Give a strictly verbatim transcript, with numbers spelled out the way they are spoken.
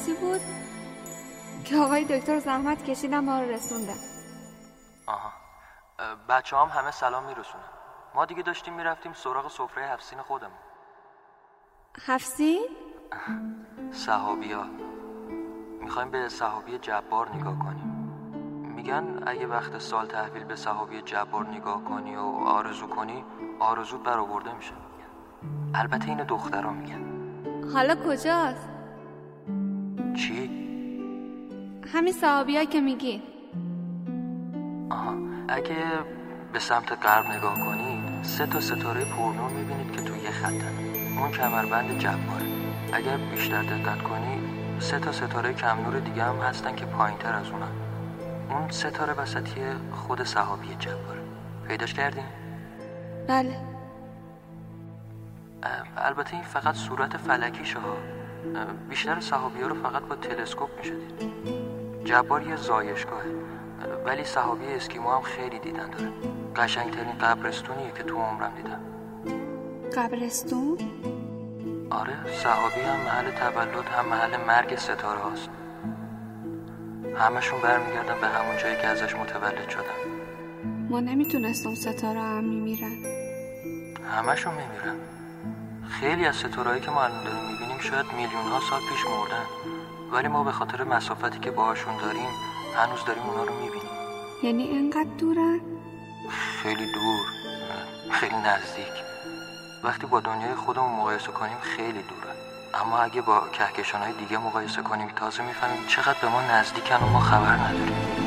شناسی بود که آقای دکتر زحمت کشیدن ما رو رسوندن. آها. بچه هم همه سلام میرسونن. ما دیگه داشتیم میرفتیم سراغ سفره حفصین خودمون. حفصین؟ صحابیا. میخوایم به صحابی جبار نگاه کنیم. میگن اگه وقت سال تحویل به صحابی جبار نگاه کنی و آرزو کنی آرزوت برآورده میشه. البته این دخترها میگن. حالا کجاست؟ چی؟ همین صحابی‌ها که میگی. آها. اگه به سمت غرب نگاه کنید سه تا ستاره پرنور میبینید که توی یه خطن. اون کمربند جباره. اگر بیشتر دقت کنی سه تا ستاره کم نور دیگه هم هستن که پایین تر از اونن. اون ستاره وسطی خود صحابی جباره. پیداش کردین؟ بله. البته این فقط صورت فلکیشه ها. بیشتر صحابی ها رو فقط با تلسکوپ میشه دید. جبار یه زایشگاهه ولی صحابی اسکیمو هم خیلی دیدن داره. قشنگترین قبرستونیه که تو عمرم دیدم. قبرستون؟ آره، صحابی هم محل تولد هم محل مرگ ستاره هاست. همشون برمیگردن به همون جایی که ازش متولد شدن. ما نمیتونستم ستاره هم میمیرن. همشون میمیرن. خیلی از ستارهایی که ما الان داریم میبینیم شاید میلیون ها سال پیش مردن، ولی ما به خاطر مسافتی که باهاشون داریم هنوز داریم اونا رو میبینیم. یعنی اینقدر دورن؟ خیلی دور، خیلی نزدیک. وقتی با دنیای خودمون مقایسه کنیم خیلی دوره، اما اگه با کهکشان‌های دیگه مقایسه کنیم تازه میفهمیم چقدر به ما نزدیکن و ما خبر نداریم.